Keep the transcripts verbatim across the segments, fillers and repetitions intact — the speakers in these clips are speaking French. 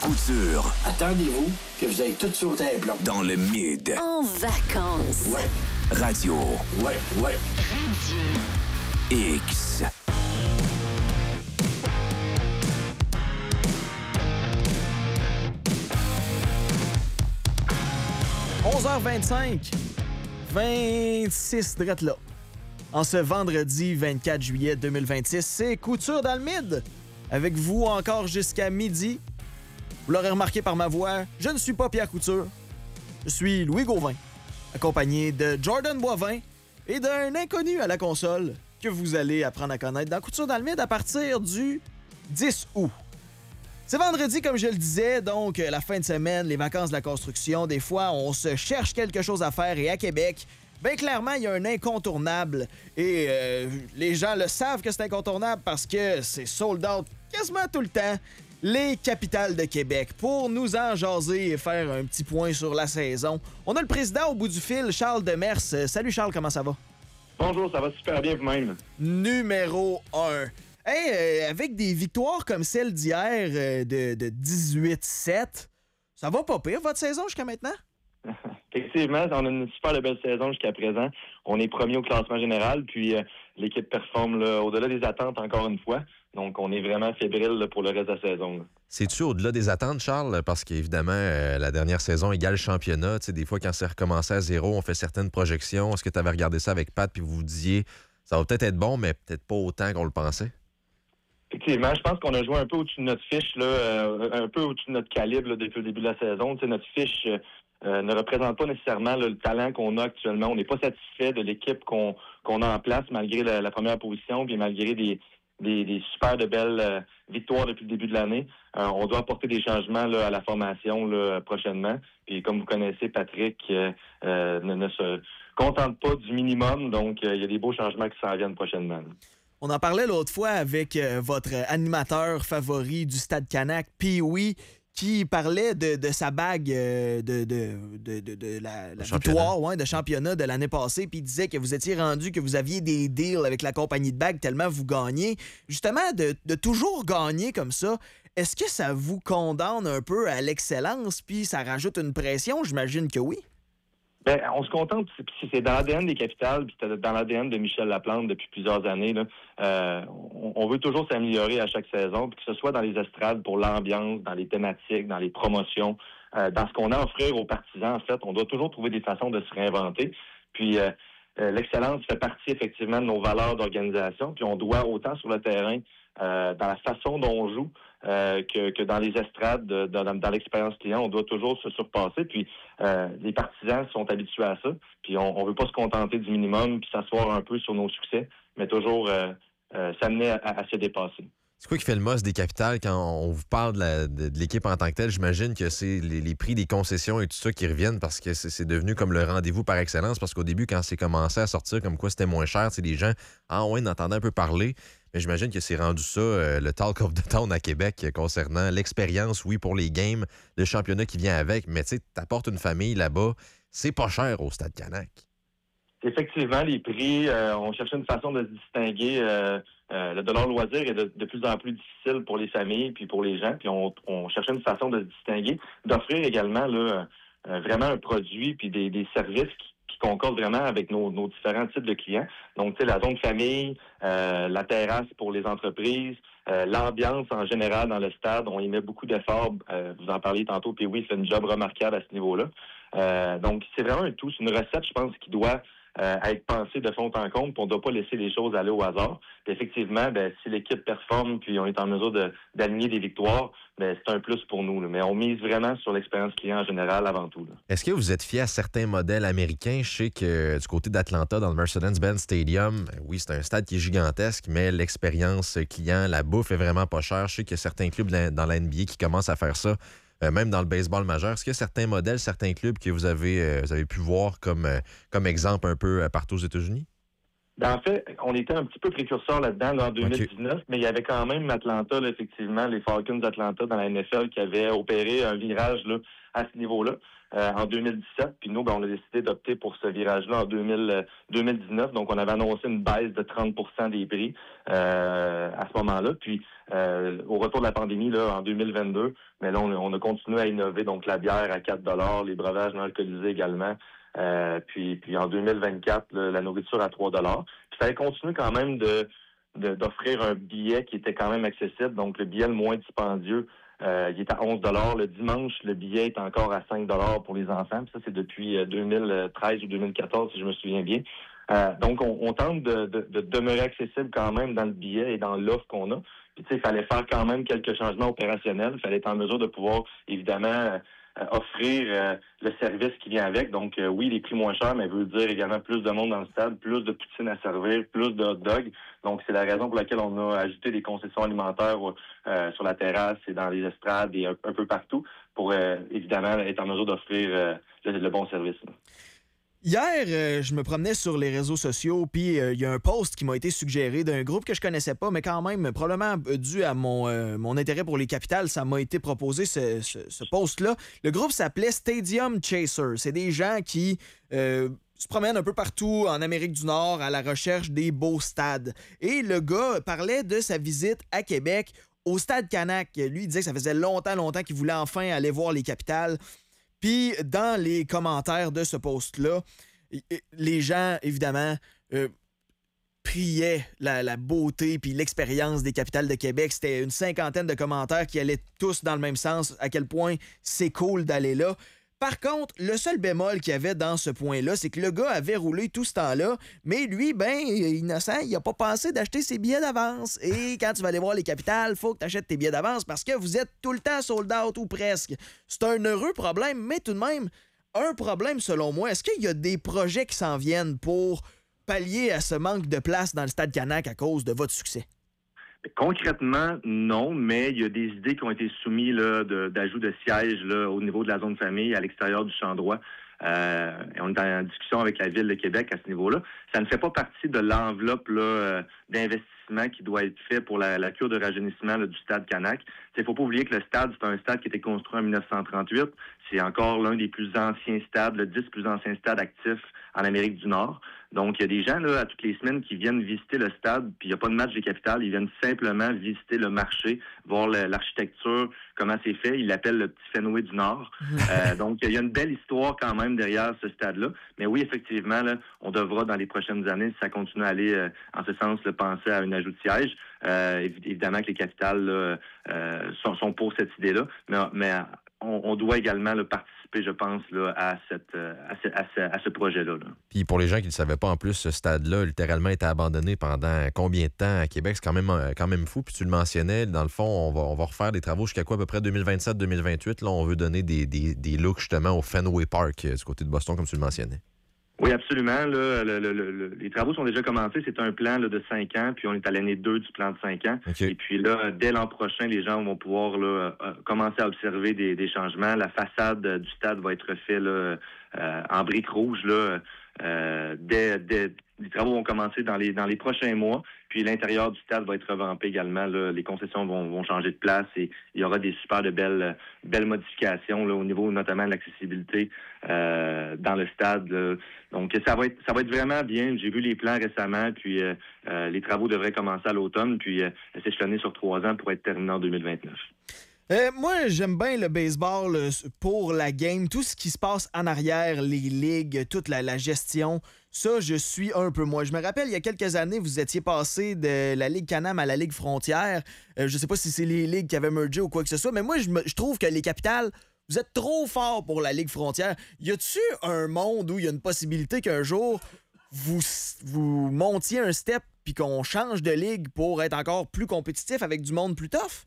Couture. Attendez-vous que vous ayez tout sauté un plomb. Dans le mid. En vacances. Ouais. Radio. Ouais, ouais. X. onze heures vingt-cinq, vingt-six drette là. En ce vendredi vingt-quatre juillet deux mille vingt-six, c'est Couture dans le mid. Avec vous encore jusqu'à midi. Vous l'aurez remarqué par ma voix, je ne suis pas Pierre Couture. Je suis Louis Gauvin, accompagné de Jordan Boivin et d'un inconnu à la console que vous allez apprendre à connaître dans Couture dans le mid à partir du dix août. C'est vendredi, comme je le disais, donc la fin de semaine, les vacances de la construction. Des fois, on se cherche quelque chose à faire et à Québec, bien clairement, il y a un incontournable. Et euh, les gens le savent que c'est incontournable parce que c'est sold out quasiment tout le temps. Les capitales de Québec. Pour nous en jaser et faire un petit point sur la saison, on a le président au bout du fil, Charles Demers. Salut Charles, comment ça va? Bonjour, ça va super bien vous-même. Numéro un. Hey, euh, avec des victoires comme celle d'hier euh, de, de dix-huit sept, ça va pas pire votre saison jusqu'à maintenant? Effectivement, on a une super belle saison jusqu'à présent. On est premier au classement général, puis euh, l'équipe performe là, au-delà des attentes encore une fois. Donc, on est vraiment fébrile là, pour le reste de la saison. Là. C'est-tu au-delà des attentes, Charles? Parce qu'évidemment, euh, la dernière saison égale championnat. Tu sais, des fois, quand c'est recommencé à zéro, on fait certaines projections. Est-ce que tu avais regardé ça avec Pat puis vous vous disiez ça va peut-être être bon, mais peut-être pas autant qu'on le pensait? Effectivement, je pense qu'on a joué un peu au-dessus de notre fiche, là, euh, un peu au-dessus de notre calibre là, depuis le début de la saison. Tu sais, notre fiche euh, ne représente pas nécessairement là, le talent qu'on a actuellement. On n'est pas satisfait de l'équipe qu'on, qu'on a en place malgré la, la première position puis malgré des, des, des super de belles euh, victoires depuis le début de l'année. Euh, on doit apporter des changements là, à la formation là, prochainement. Puis comme vous connaissez, Patrick euh, euh, ne, ne se contente pas du minimum. Donc, il euh, y a des beaux changements qui s'en viennent prochainement. Là. On en parlait l'autre fois avec euh, votre animateur favori du Stade Canac, Pee-Wee, qui parlait de, de sa bague euh, de, de, de, de, de la, la victoire ouais, de championnat de l'année passée, puis il disait que vous étiez rendu, que vous aviez des deals avec la compagnie de bagues tellement vous gagnez. Justement, de, de toujours gagner comme ça, est-ce que ça vous condamne un peu à l'excellence, puis ça rajoute une pression? J'imagine que oui. Ben, on se contente, si c'est dans l'A D N des capitales, puis dans l'A D N de Michel Laplante depuis plusieurs années, là, euh, on, on veut toujours s'améliorer à chaque saison, puis que ce soit dans les estrades pour l'ambiance, dans les thématiques, dans les promotions, euh, dans ce qu'on a à offrir aux partisans, en fait, on doit toujours trouver des façons de se réinventer. Puis euh, euh, l'excellence fait partie effectivement de nos valeurs d'organisation, puis on doit autant sur le terrain, euh, dans la façon dont on joue, Euh, que, que dans les estrades, de, dans, dans l'expérience client, on doit toujours se surpasser. Puis euh, les partisans sont habitués à ça. Puis on ne veut pas se contenter du minimum puis s'asseoir un peu sur nos succès, mais toujours euh, euh, s'amener à, à, à se dépasser. C'est quoi qui fait le must des capitales quand on vous parle de, la, de, de l'équipe en tant que telle? J'imagine que c'est les, les prix des concessions et tout ça qui reviennent parce que c'est, c'est devenu comme le rendez-vous par excellence. Parce qu'au début, quand c'est commencé à sortir comme quoi c'était moins cher, c'est les gens, ah ouais, on entendait un peu parler. Mais j'imagine que c'est rendu ça, euh, le talk of the town à Québec euh, concernant l'expérience, oui, pour les games, le championnat qui vient avec. Mais tu sais, t'apportes une famille là-bas, c'est pas cher au Stade Canac. Effectivement, les prix, euh, on cherchait une façon de se distinguer. Euh, euh, le dollar loisir est de, de plus en plus difficile pour les familles puis pour les gens. Puis on, on cherchait une façon de se distinguer, d'offrir également là, euh, vraiment un produit puis des, des services qui qui concorde vraiment avec nos, nos différents types de clients. Donc, tu sais, la zone famille, euh, la terrasse pour les entreprises, euh, l'ambiance en général dans le stade, on y met beaucoup d'efforts. Euh, vous en parliez tantôt, puis oui, c'est un job remarquable à ce niveau-là. Euh, donc, c'est vraiment un tout. C'est une recette, je pense, qui doit euh, être pensée de fond en comble, puis on ne doit pas laisser les choses aller au hasard. Puis effectivement, ben, si l'équipe performe, puis on est en mesure de, d'aligner des victoires, ben, c'est un plus pour nous. Là. Mais on mise vraiment sur l'expérience client en général avant tout. Là. Est-ce que vous êtes fiers à certains modèles américains? Je sais que du côté d'Atlanta, dans le Mercedes-Benz Stadium, oui, c'est un stade qui est gigantesque, mais l'expérience client, la bouffe est vraiment pas chère. Je sais qu'il y a certains clubs dans la N B A qui commencent à faire ça, euh, même dans le baseball majeur. Est-ce qu'il y a certains modèles, certains clubs que vous avez, euh, vous avez pu voir comme, euh, comme exemple un peu euh, partout aux États-Unis? Ben, en fait, on était un petit peu précurseur là-dedans là, en deux mille dix-neuf, okay. Mais il y avait quand même Atlanta, là, effectivement, les Falcons d'Atlanta dans la N F L qui avaient opéré un virage là, à ce niveau-là euh, en deux mille dix-sept. Puis nous, ben, on a décidé d'opter pour ce virage-là en deux mille dix-neuf. Donc, on avait annoncé une baisse de trente pour cent des prix euh, à ce moment-là. Puis, euh, au retour de la pandémie, là, en deux mille vingt-deux, mais là, on, on a continué à innover. Donc, la bière à quatre dollars, les breuvages non alcoolisés également. Euh, puis, puis en deux mille vingt-quatre, là, la nourriture à trois dollars. Puis, il fallait continuer quand même de, de, d'offrir un billet qui était quand même accessible. Donc, le billet le moins dispendieux, euh, il est à onze dollars. Le dimanche, le billet est encore à cinq dollars pour les enfants. Puis ça, c'est depuis deux mille treize ou deux mille quatorze, si je me souviens bien. Euh, donc, on, on tente de, de, de demeurer accessible quand même dans le billet et dans l'offre qu'on a. Puis, tu sais, il fallait faire quand même quelques changements opérationnels. Il fallait être en mesure de pouvoir, évidemment, Euh, offrir euh, le service qui vient avec. Donc, euh, oui, les prix moins chers, mais veut dire également plus de monde dans le stade, plus de poutine à servir, plus de hot dog. Donc, c'est la raison pour laquelle on a ajouté des concessions alimentaires euh, sur la terrasse et dans les estrades et un, un peu partout pour, euh, évidemment, être en mesure d'offrir euh, le, le bon service. Là. Hier, euh, je me promenais sur les réseaux sociaux, puis il euh, y a un post qui m'a été suggéré d'un groupe que je connaissais pas, mais quand même, probablement dû à mon, euh, mon intérêt pour les capitales, ça m'a été proposé ce, ce, ce post-là. Le groupe s'appelait Stadium Chaser. C'est des gens qui euh, se promènent un peu partout en Amérique du Nord à la recherche des beaux stades. Et le gars parlait de sa visite à Québec au Stade Canac. Lui, il disait que ça faisait longtemps, longtemps qu'il voulait enfin aller voir les capitales. Puis, dans les commentaires de ce post-là, les gens, évidemment, euh, priaient la, la beauté puis l'expérience des capitales de Québec. C'était une cinquantaine de commentaires qui allaient tous dans le même sens, à quel point c'est cool d'aller là. Par contre, le seul bémol qu'il y avait dans ce point-là, c'est que le gars avait roulé tout ce temps-là, mais lui, ben, innocent, il n'a pas pensé d'acheter ses billets d'avance. Et quand tu vas aller voir les capitales, il faut que tu achètes tes billets d'avance parce que vous êtes tout le temps sold out ou presque. C'est un heureux problème, mais tout de même, un problème selon moi. Est-ce qu'il y a des projets qui s'en viennent pour pallier à ce manque de place dans le Stade Canac à cause de votre succès? Concrètement, non, mais il y a des idées qui ont été soumises là, de, d'ajout de sièges là, au niveau de la zone famille à l'extérieur du champ droit. Euh, et on est en discussion avec la Ville de Québec à ce niveau-là. Ça ne fait pas partie de l'enveloppe là, euh, d'investissement qui doit être fait pour la, la cure de rajeunissement là, du Stade Canac. Il ne faut pas oublier que le stade, c'est un stade qui a été construit en dix-neuf cent trente-huit. C'est encore l'un des plus anciens stades, le dix plus anciens stades actifs en Amérique du Nord. Donc, il y a des gens, là, à toutes les semaines, qui viennent visiter le stade, puis il n'y a pas de match des capitales. Ils viennent simplement visiter le marché, voir le, l'architecture, comment c'est fait. Ils l'appellent le petit Fenway du Nord. euh, donc, il y a une belle histoire quand même derrière ce stade-là. Mais oui, effectivement, là, on devra, dans les prochaines années, si ça continue à aller euh, en ce sens, là, penser à un ajout de siège. Euh, évidemment que les capitales là, euh, sont, sont pour cette idée-là, mais, mais on, on doit également là, participer, je pense, là, à, cette, à, ce, à, ce, à ce projet-là. Là. Puis pour les gens qui ne le savaient pas, en plus, ce stade-là, littéralement, été abandonné pendant combien de temps à Québec? C'est quand même, quand même fou. Puis tu le mentionnais, dans le fond, on va, on va refaire des travaux jusqu'à quoi? À peu près deux mille vingt-sept deux mille vingt-huit. Là, on veut donner des, des, des looks, justement, au Fenway Park, du côté de Boston, comme tu le mentionnais. Oui, absolument. Là, le, le, le, les travaux sont déjà commencés. C'est un plan là, de cinq ans, puis on est à l'année deux du plan de cinq ans. Okay. Et puis là, dès l'an prochain, les gens vont pouvoir là, euh, commencer à observer des, des changements. La façade du stade va être faite là, euh, en briques rouges. Là, euh, dès, dès, les travaux vont commencer dans les, dans les prochains mois. Puis l'intérieur du stade va être revampé également. Là. Les concessions vont, vont changer de place et il y aura des super de belles, belles modifications là, au niveau notamment de l'accessibilité euh, dans le stade. Là. Donc ça va être ça va être vraiment bien. J'ai vu les plans récemment, puis euh, euh, les travaux devraient commencer à l'automne, puis euh, s'échelonner sur trois ans pour être terminé en deux mille vingt-neuf. Euh, moi, j'aime bien le baseball pour la game, tout ce qui se passe en arrière, les ligues, toute la, la gestion. Ça, je suis un peu moins. Je me rappelle, il y a quelques années, vous étiez passé de la Ligue Canam à la Ligue Frontière. Euh, je sais pas si c'est les ligues qui avaient mergé ou quoi que ce soit, mais moi, je, me, je trouve que les capitales, vous êtes trop forts pour la Ligue Frontière. Y a-tu un monde où il y a une possibilité qu'un jour, vous, vous montiez un step puis qu'on change de ligue pour être encore plus compétitif avec du monde plus tough?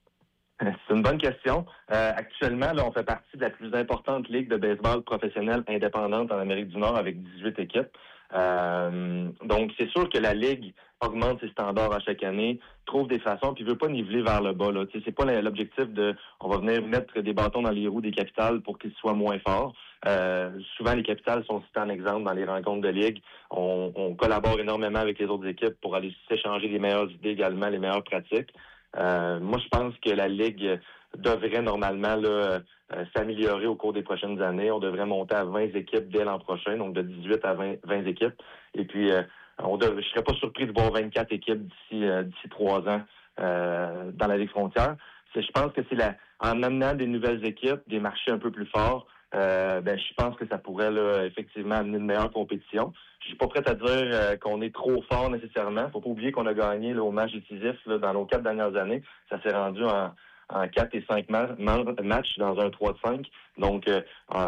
C'est une bonne question. Euh, actuellement, là, on fait partie de la plus importante ligue de baseball professionnelle indépendante en Amérique du Nord avec dix-huit équipes. Euh, donc, c'est sûr que la Ligue augmente ses standards à chaque année, trouve des façons, puis veut pas niveler vers le bas. Là. Tu sais, c'est pas l'objectif de on va venir mettre des bâtons dans les roues des capitales pour qu'ils soient moins forts. Euh, souvent, les capitales sont cités en exemple dans les rencontres de Ligue. On, on collabore énormément avec les autres équipes pour aller s'échanger les meilleures idées également, les meilleures pratiques. Euh, moi, je pense que la Ligue devrait normalement là, euh, s'améliorer au cours des prochaines années. On devrait monter à vingt équipes dès l'an prochain, donc de dix-huit à vingt, vingt équipes. Et puis, euh, on dev... je ne serais pas surpris de voir vingt-quatre équipes d'ici euh, d'ici trois ans euh, dans la Ligue frontière. C'est, je pense que c'est la, en amenant des nouvelles équipes, des marchés un peu plus forts, euh, ben, je pense que ça pourrait là, effectivement amener une meilleure compétition. Je suis pas prêt à dire euh, qu'on est trop fort nécessairement. Faut pas oublier qu'on a gagné là, au match décisif là, dans nos quatre dernières années. Ça s'est rendu en en quatre et cinq ma- matchs dans un trois cinq. Donc, euh,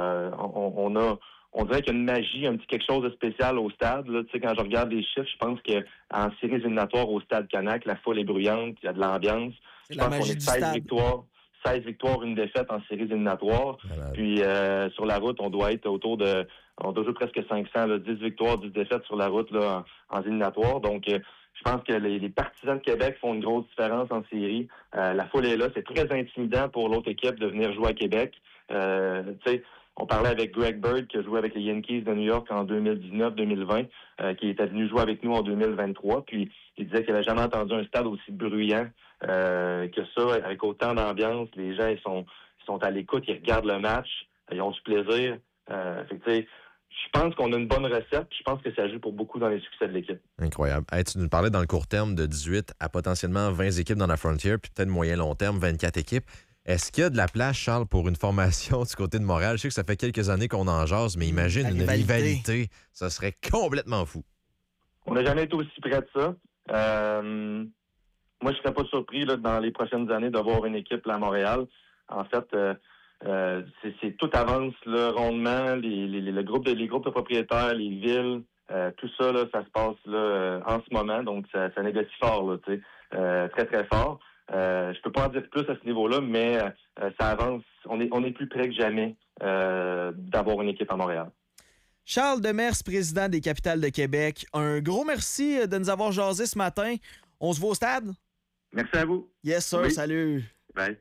on, on a, on dirait qu'il y a une magie, un petit quelque chose de spécial au stade. Là. Tu sais, quand je regarde les chiffres, je pense qu'en séries éliminatoires au stade Canac, la foule est bruyante, il y a de l'ambiance. C'est je la pense qu'on magie est du seize stade. victoires. seize victoires, une défaite en séries éliminatoires. Voilà. Puis, euh, sur la route, on doit être autour de, on doit jouer presque cinq cents, là, dix victoires, dix défaites sur la route là, en, en éliminatoire. Donc, euh, je pense que les, les partisans de Québec font une grosse différence en série. Euh, la foule est là. C'est très intimidant pour l'autre équipe de venir jouer à Québec. Euh, tu sais, on parlait avec Greg Bird, qui a joué avec les Yankees de New York en deux mille dix-neuf deux mille vingt, euh, qui était venu jouer avec nous en deux mille vingt-trois. Puis, il disait qu'il n'avait jamais entendu un stade aussi bruyant euh, que ça, avec autant d'ambiance. Les gens, ils sont, ils sont à l'écoute, ils regardent le match, ils ont du plaisir. Euh, fait que, tu sais, je pense qu'on a une bonne recette. Je pense que ça joue pour beaucoup dans les succès de l'équipe. Incroyable. Hey, tu nous parlais dans le court terme de dix-huit à potentiellement vingt équipes dans la Frontier, puis peut-être moyen-long terme, vingt-quatre équipes. Est-ce qu'il y a de la place, Charles, pour une formation du côté de Montréal? Je sais que ça fait quelques années qu'on en jase, mais imagine La une rivalité. rivalité. Ça serait complètement fou. On n'a jamais été aussi près de ça. Euh, moi, je ne serais pas surpris là, dans les prochaines années de voir une équipe là, à Montréal. En fait, euh, euh, c'est, c'est tout avance là, rondement. Les, les, les, le groupe de, les groupes de propriétaires, les villes, euh, tout ça, là, ça se passe là, euh, en ce moment. Donc, ça, ça négocie fort, là, tu sais, euh, très, très fort. Euh, je peux pas en dire plus à ce niveau-là, mais euh, ça avance. On est, on est plus près que jamais euh, d'avoir une équipe à Montréal. Charles Demers, président des Capitales de Québec, un gros merci de nous avoir jasé ce matin. On se voit au stade? Merci à vous. Yes, sir. Oui. Salut. Bye.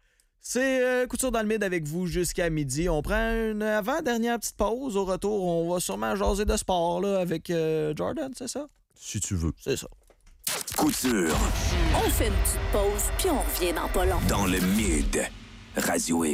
C'est euh, Couture dans le mid avec vous jusqu'à midi. On prend une avant-dernière petite pause. Au retour, on va sûrement jaser de sport là, avec euh, Jordan, c'est ça? Si tu veux. C'est ça. Couture On fait une petite pause, puis on revient dans pas long. dans le mid. Radio X.